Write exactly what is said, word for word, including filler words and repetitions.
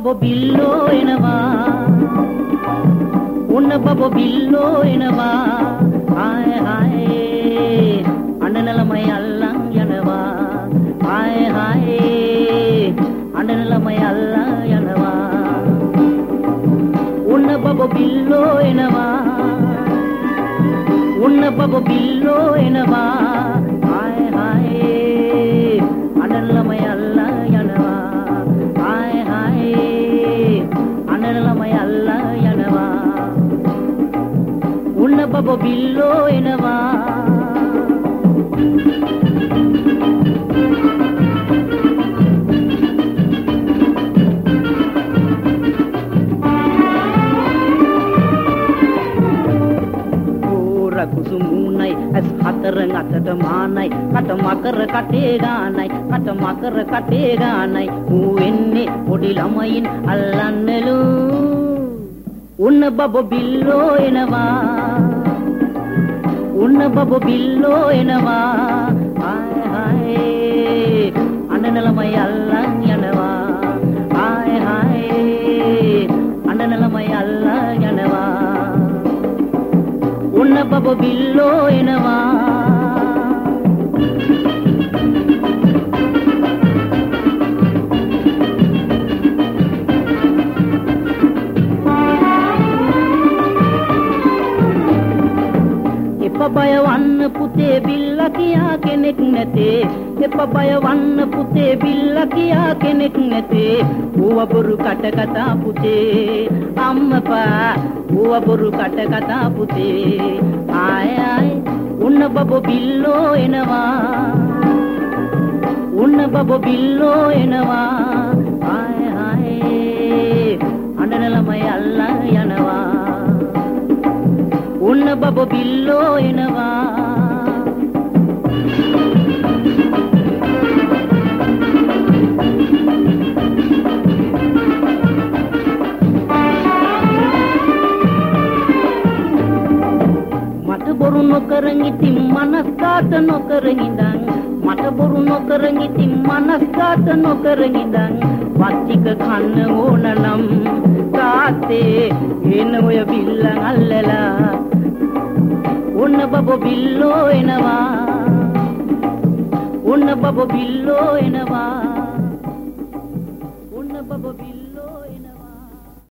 බබෝ බිල්ලෝ එනවා උන්න බබෝ බිල්ලෝ එනවා ආය ආය අඬන ළමයි අල්ලන් යනවා ආය ආය අඬන ළමයි අල්ලන් යනවා උන්න බබෝ බිල්ලෝ එනවා උන්න බබෝ බිල්ලෝ එනවා ආය ආය අඬන ළමයි අල්ලන් යනවා ආය ආය අඬන ළමයි අල්ලන් යනවා උන්න බබෝ බිල්ලෝ එනවා කුසුමුණයි ඇස් හතරෙන් අතට මානයි කට මකර කටේ ගානයි කට මකර කටේ ගානයි ඌ එන්නේ පොඩි ළමයින් අල්ලන්නලු උන්න බබෝ බිල්ලෝ එනවා උන්න බබෝ බිල්ලෝ එනවා ආය ආය අඬන ළමයි අල්ලන් යනවා ආය ආය අඬන ළමයි අල්ලන් යනවා උන්න බබෝ බිල්ලෝ එනවා එපා බය වන්න පුතේ බිල්ලා කියා කෙනෙක් නැතේ එපා බය වන්න පුතේ බිල්ලා කියා කෙනෙක් නැතේ ඌව බොරු කට කතා පුතේ අම්මපා ඌව බොරු කට කතා පුතේ ආය ආය උන්න බබෝ බිල්ලෝ එනවා උන්න බබෝ බිල්ලෝ එනවා ආය ආය අඬන ළමයි අල්ලන් යනවා උන්න බබෝ බිල්ලෝ එනවා මට බොරු නොකරන් ඉතින් මනස්කාත නොකරන් ඉඳන් මට බොරු නොකරන් ඉතින් මනස්කාත නොකරන් ඉඳන් වත්තික කන්න ඕන නම් තාත්තේ එන ඔය බිල්ලන් අල්ලලා උන්න බබෝ බිල්ලෝ එනවා උන්න බබෝ බිල්ලෝ එනවා